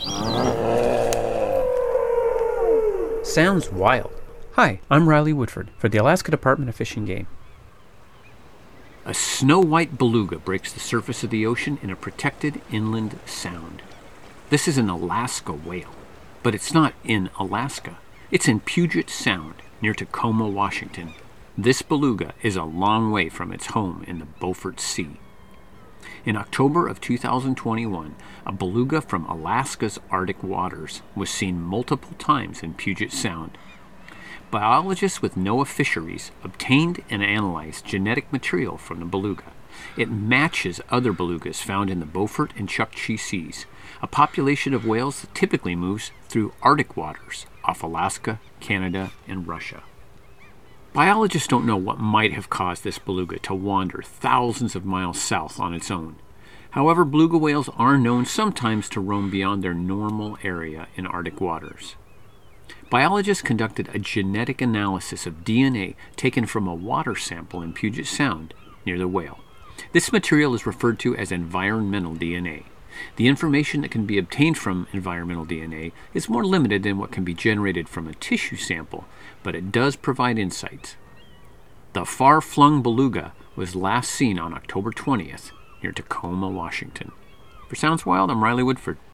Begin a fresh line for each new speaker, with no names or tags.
Sounds wild. Hi, I'm Riley Woodford for the Alaska Department of Fish and Game. A snow-white beluga breaks the surface of the ocean in a protected inland sound. This is an Alaska whale, but it's not in Alaska. It's in Puget Sound, near Tacoma, Washington. This beluga is a long way from its home in the Beaufort Sea. In October of 2021, a beluga from Alaska's Arctic waters was seen multiple times in Puget Sound. Biologists with NOAA Fisheries obtained and analyzed genetic material from the beluga. It matches other belugas found in the Beaufort and Chukchi Seas, a population of whales that typically moves through Arctic waters off Alaska, Canada, and Russia. Biologists don't know what might have caused this beluga to wander thousands of miles south on its own. However, beluga whales are known sometimes to roam beyond their normal area in Arctic waters. Biologists conducted a genetic analysis of DNA taken from a water sample in Puget Sound near the whale. This material is referred to as environmental DNA. The information that can be obtained from environmental DNA is more limited than what can be generated from a tissue sample, but it does provide insights. The far-flung beluga was last seen on October 20th near Tacoma, Washington. For Sounds Wild, I'm Riley Woodford.